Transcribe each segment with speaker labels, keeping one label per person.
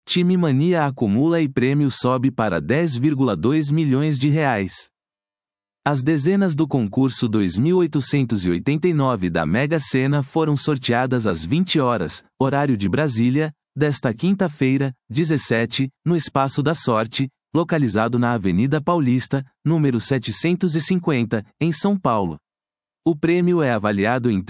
Speaker 1: Time Mania acumula e prêmio sobe para 10,2 milhões de reais. As dezenas do concurso 2889 da Mega Sena foram sorteadas às 20 horas, horário de Brasília, desta quinta-feira, 17, no Espaço da Sorte, localizado na Avenida Paulista, número 750, em São Paulo. O prêmio é avaliado em R$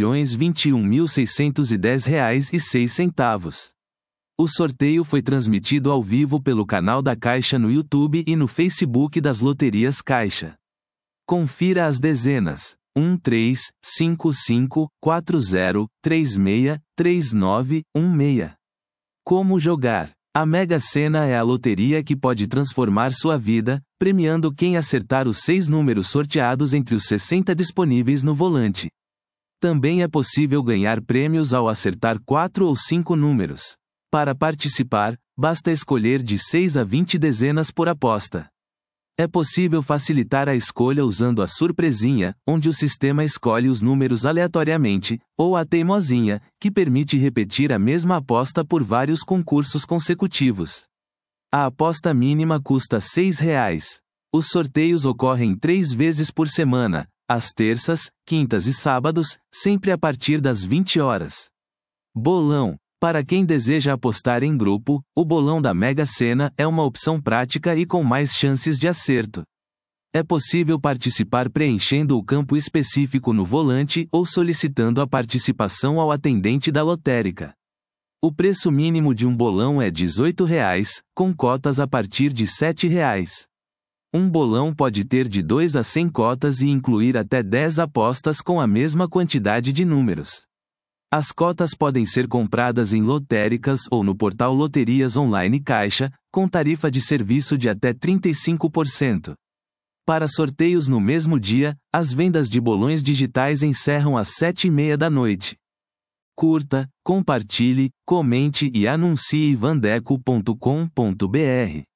Speaker 1: 3.021.610,06. O sorteio foi transmitido ao vivo pelo canal da Caixa no YouTube e no Facebook das Loterias Caixa. Confira as dezenas: 1, 3, 5, 5, 4, 0, 3, 6, 3, 9, 1, 6. Como jogar? A Mega Sena é a loteria que pode transformar sua vida, premiando quem acertar os 6 números sorteados entre os 60 disponíveis no volante. Também é possível ganhar prêmios ao acertar 4 ou 5 números. Para participar, basta escolher de 6 a 20 dezenas por aposta. É possível facilitar a escolha usando a surpresinha, onde o sistema escolhe os números aleatoriamente, ou a teimosinha, que permite repetir a mesma aposta por vários concursos consecutivos. A aposta mínima custa R$ 6. Os sorteios ocorrem 3 vezes por semana, às terças, quintas e sábados, sempre a partir das 20 horas. Bolão. Para quem deseja apostar em grupo, o bolão da Mega Sena é uma opção prática e com mais chances de acerto. É possível participar preenchendo o campo específico no volante ou solicitando a participação ao atendente da lotérica. O preço mínimo de um bolão é R$ 18, com cotas a partir de R$ 7. Um bolão pode ter de 2 a 100 cotas e incluir até 10 apostas com a mesma quantidade de números. As cotas podem ser compradas em lotéricas ou no portal Loterias Online Caixa, com tarifa de serviço de até 35%. Para sorteios no mesmo dia, as vendas de bolões digitais encerram às 7h30 da noite. Curta, compartilhe, comente e anuncie vandeco.com.br.